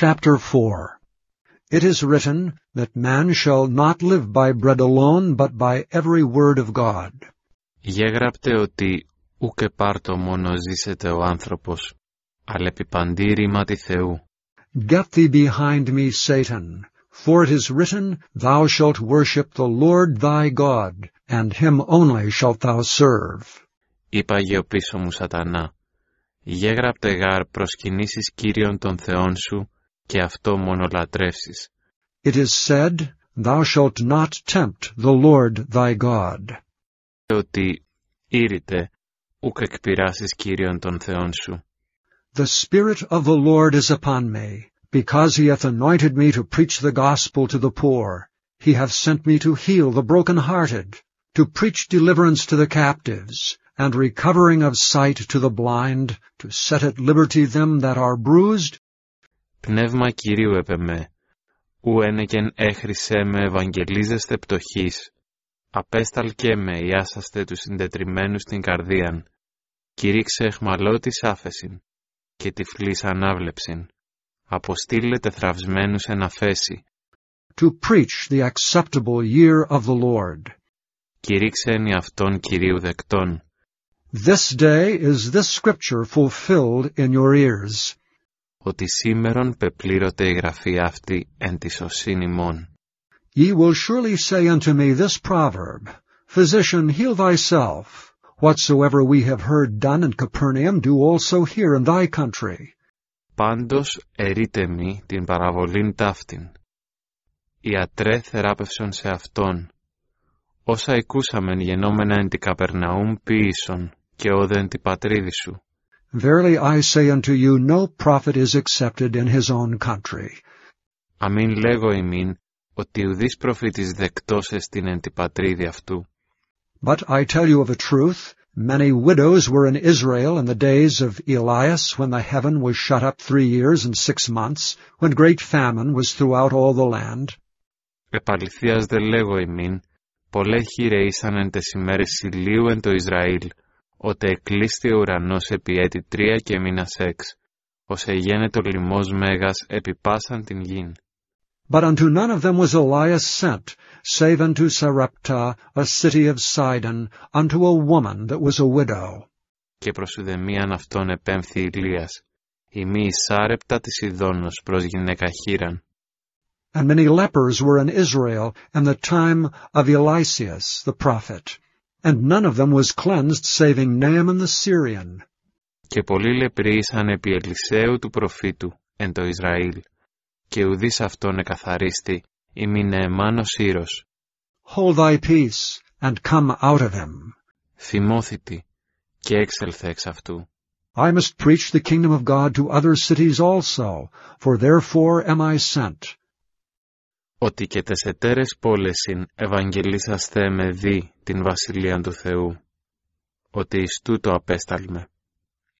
Chapter 4. It is written that man shall not live by bread alone, but by every word of God. Γέγραπτε ότι ούκ πάρτο μόνο ζήσεται ο άνθρωπος, αλλά επί παντή ρήματι Θεού. Get thee behind me, Satan, for it is written, Thou shalt worship the Lord thy God, and him only shalt thou serve. Είπαγε ο πίσω μου Σατανά, γέγραπτε γάρ προσκυνήσεις Κύριον τον Θεόν σου, και αυτό μόνο λατρεύσεις. It is said, Thou shalt not tempt the Lord thy God. Ότι ήρυτε, ούκ εκπειράσεις Κύριον τον Θεόν σου. The Spirit of the Lord is upon me, because he hath anointed me to preach the gospel to the poor. He hath sent me to heal the broken-hearted, to preach deliverance to the captives, and recovering of sight to the blind, to set at liberty them that are bruised. Πνεύμα Κυρίου επ' εμέ, ου ένεκεν έχρισέ με ευαγγελίζεστε πτωχής, απέσταλκέ με ιάσαστε τους συντετριμμένους την καρδίαν, κηρύξε εχμαλώτης άφεσιν, και τυφλής ανάβλεψιν, αποστήλε τεθραυσμένους εν αφέση. To preach the acceptable year of the Lord. Κηρύξε εν αυτόν Κυρίου δεκτών. This day is this scripture fulfilled in your ears. Ότι σήμερον πεπλήρωται η γραφή αυτή εν τη σωσήν ημών. Ye will surely say unto me this proverb, Physician, heal thyself. Whatsoever we have heard done in Capernaum, do also here in thy country. Πάντως ερείτε μη την παραβολήν ταύτην. Ιατρέ θεράπευσον σε αυτόν. Όσα εκούσαμεν γενόμενα εν τη Καπερναούμ ποιήσον, και όδε εν τη πατρίδη σου. Verily I say unto you, no prophet is accepted in his own country. Αμήν λέγω ημίν, ότι ουδής προφήτης δεκτός εστιν εν τη πατρίδη αυτού. But I tell you of a truth, many widows were in Israel in the days of Elias, when the heaven was shut up 3 years and 6 months, when great famine was throughout all the land. Επαληθείας δε λέγω ημίν, πολλέ χείρε ήσαν εν τες ημέρες ηλίου εν το Ισραήλ, ότε εκλείστη ο ουρανός επί έτη 3 και μήνας 6, ως εγένετο λιμός μέγας επί πάσαν την γην. But unto none of them was Elias sent, save unto Sarepta, a city of Sidon, unto a woman that was a widow. Και προς ουδεμίαν αυτόν επέμφθη Ηλίας, ημί η Σάρεπτα της Ιδώνος προς γυναίκα χείραν. And many lepers were in Israel in the time of Eliseus the prophet, and none of them was cleansed, saving Naaman the Syrian. Και πολλοί λεπροί ήσαν επί Ελισαίου του προφήτου εν το Ισραήλ, και ουδείς αυτόν εκαθαρίστη, ημί Νεεμάν ο Σύρος. Hold thy peace, and come out of him. Θυμώθητη, και έξελθε εξ αυτού. I must preach the kingdom of God to other cities also, for therefore am I sent. Ότι και τες εταίρες πόλεσιν ευαγγελίσαστε με δι την βασιλείαν του Θεού, ότι εις τούτο απέσταλμε.